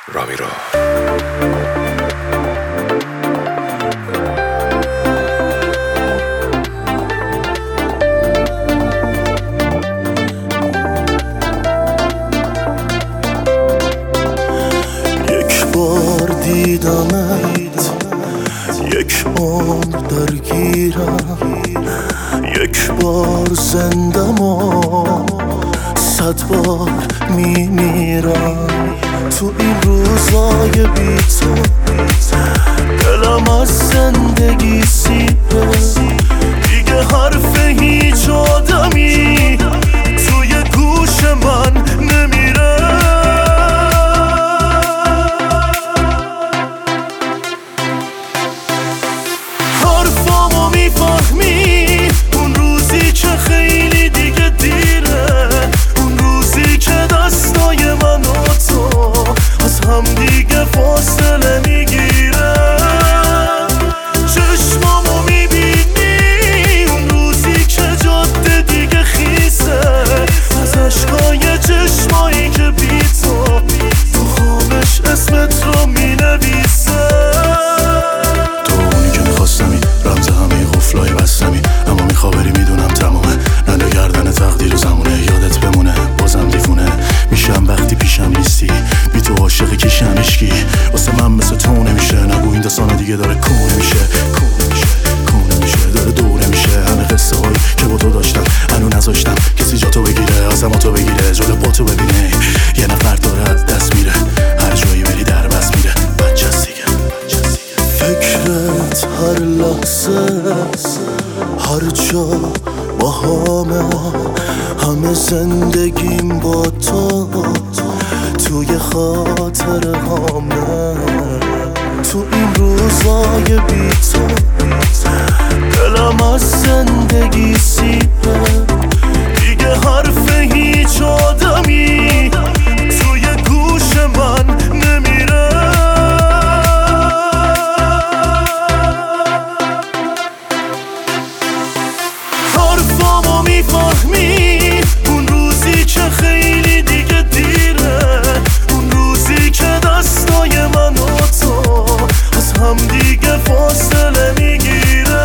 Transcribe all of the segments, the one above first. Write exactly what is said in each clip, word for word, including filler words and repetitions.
رامیرو. یک بار دیدمت، یک عمر درگیرم، یک بار زندم و صد بار میمیرم. تو این روزای بی تو دلم از زندگی سیره، دیگه حرف هیچ آدمی توی گوش من نمیره. حرفامو میفهمی اون روزی که خیلی دیگه دیره، اون روزی که دستای من و تو از هم دیگه فاصله میگیره. چشمامو میبینی اون روزی که جاده دیگه خیسه، از عشقای چشمایی که بی تو تو خوابش اسمت رو مینویسه. تو اونی که میخواستمی، رمز همه قفلای بستمی، اما میخوابری میدونم تمامه. ننه گردن تقدیر و زمونه، یادت بمونه بازم دیوونه میشم وقتی پیشم نیستی. بی تو عاشق کیشم عشقی، واسه من مثل تو نمیشه. نگو این داستان دیگه داره کونه میشه، کونه میشه، کونه میشه، داره دوره میشه. همه قصه هایی که با تو داشتم هنو نذاشتم کسی جا تو بگیره، آزم تو بگیره، جلو با تو ببینه یه نفر داره از دست میره. هر جایی بری در بس میره، بچه دیگه فکرت هر لحظه هر جا با همه، همه زندگیم با تو توی خاطر همه. تو این روزای بی تو دلم از زندگی سیره، دیگه حرف هیچ آدمی توی گوش من نمیره. حرفامو میفهمی اون روزی که خیلی دیگه دیره، اون روزی که دستای من و تو از هم دیگه فاصله میگیره.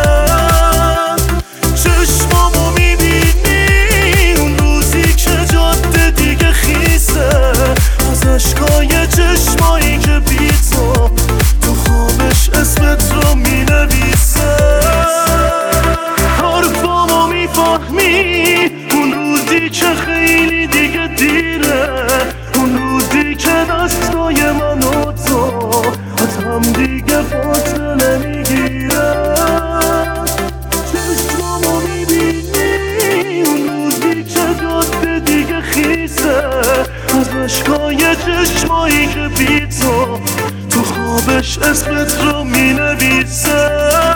چشمامو میبینی اون روزی که جاده دیگه خیسه، از عشقای چشمایی که بی تو تو خوابش اسمت رو مینویسه. حرفامو میفهمی اون روزی که خیلی دیگه دیره، اون روزی که دستای من و تو از هم دیگه فاصله میگیره. چشمامو میبینی اون روزی که جاده دیگه خیسه، از عشقای چشمایی که بی تو تو خوابش اسمت رو مینویسه.